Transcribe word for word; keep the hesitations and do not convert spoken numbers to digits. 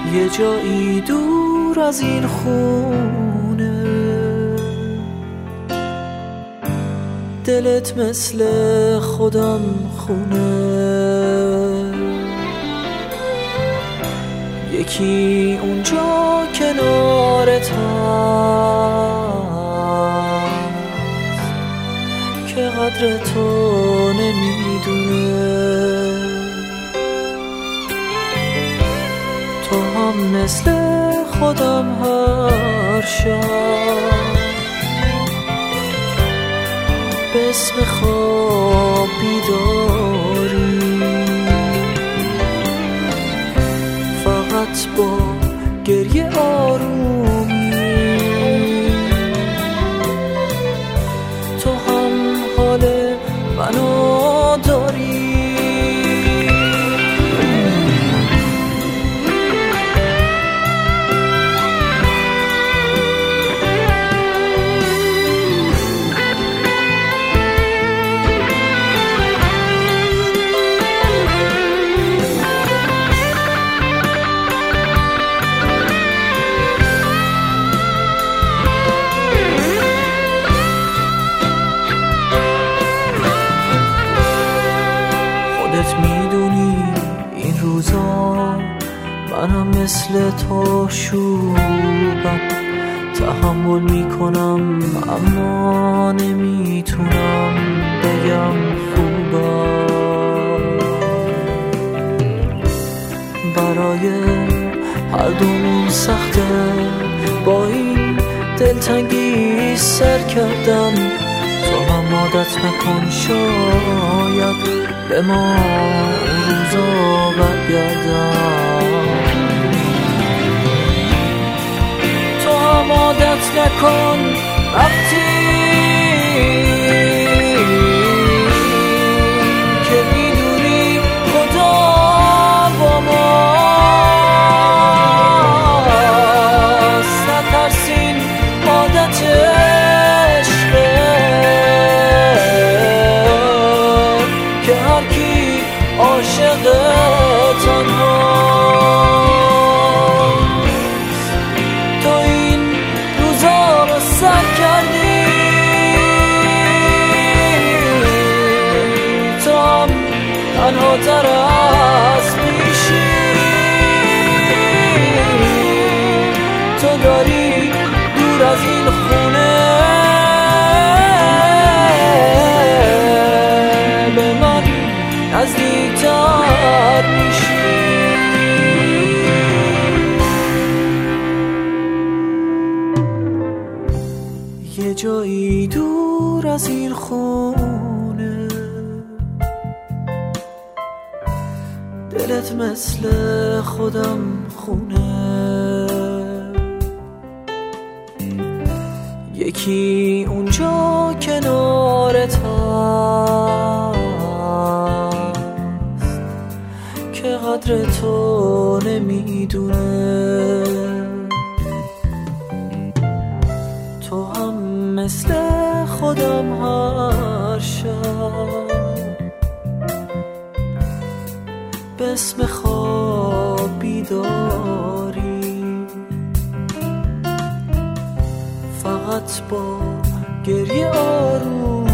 یه جایی دور از این خونه، دلت مثل خودم خونه. یکی اونجا کنارت هست که قدر تو نمیدونه. تو هم مثل خودم هر شب به اسم خواب بیداری، فقط با گریه آرومی. تو هم حال منو داری. میدونی این روزا منم مثل تو شوبم، تحمل میکنم اما نمیتونم بگم خوبم. برای هر دومون سخته با این دلتنگی سر کردن. تو هم عادت نکن شاید به ما روزا برگردن. تو هم عادت نکن وقتی که میدونی خدا با ماست. نترسین عادت عشقه که هر کی عاشق تنهاست. تو این روزا رو سر کردی، تو هم تنها تر از پیشی. تو داری دور از این خونه به من نزدیکتر میشی. یه جایی دور از این خونه، دلت مثل خودم خونه. یکی اونجا کنارت هست که قدر تو نمیدونه. تو هم مثل خودم هر شب به اسم خواب بیداری، فقط با گریه آروم.